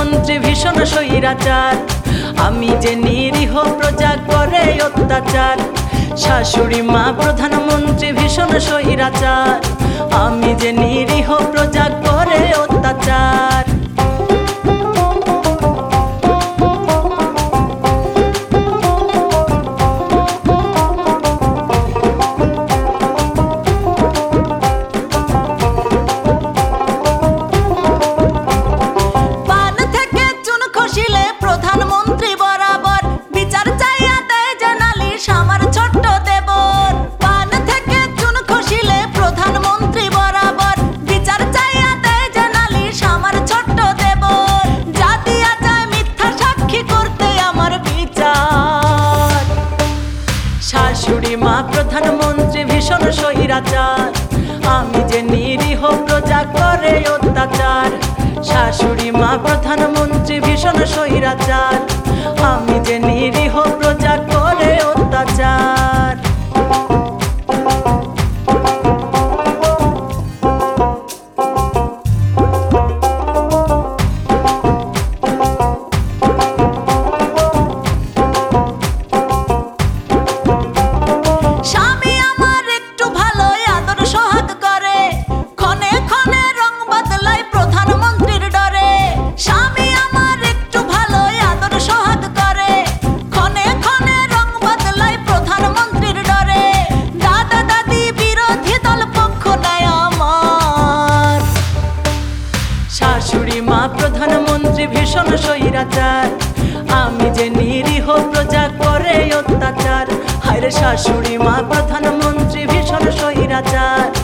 প্রধানমন্ত্রী ভীষণ স্বৈরাচার। আমি যে নিরীহ প্রজা করে অত্যাচার। শাশুড়ি মা প্রধানমন্ত্রী ভীষণ স্বৈরাচার। আমি যে নিরীহ প্রজা করে অত্যাচার। প্রধানমন্ত্রী বরাবর বিচার চাইয়া দেয় যে নালিশ আমার ছোট্ট দেবর। পান থেকে চুন খসিলে প্রধানমন্ত্রী বরাবর বিচার চাইয়া দেয় যে নালিশ আমার ছোট্ট দেবর। যা দিয়া যায় মিথ্যা সাক্ষী করতে আমার বিচার। শাশুড়ি মা প্রধানমন্ত্রী ভীষণ স্বৈরাচার। আমি যে নিরীহ প্রজা করে অত্যাচার। শাশুড়ি মা প্রধানমন্ত্রী ভীষণ স্বৈরাচার। আমি যে নিরীহ প্রজা করে অত্যাচার। স্বামী আমার একটু ভালোই আদর সোহাগ করে, ক্ষণে ক্ষণে রং বদলায় প্রধানমন্ত্রীর ডরে। স্বামী আমার একটু ভালোই আদর সোহাগ করে, ক্ষণে ক্ষণে রং বদলায় প্রধানমন্ত্রীর ডরে। দাদা দাদি বিরোধী দল পক্ষ নেয় আমার। শাশুড়ি মা প্রধানমন্ত্রী ভীষণ স্বৈরাচার। আমি যে নিরীহ প্রজা করে অত্যাচার। হায়রে শাশুড়ি মা প্রধানমন্ত্রী ভীষণ স্বৈরাচার।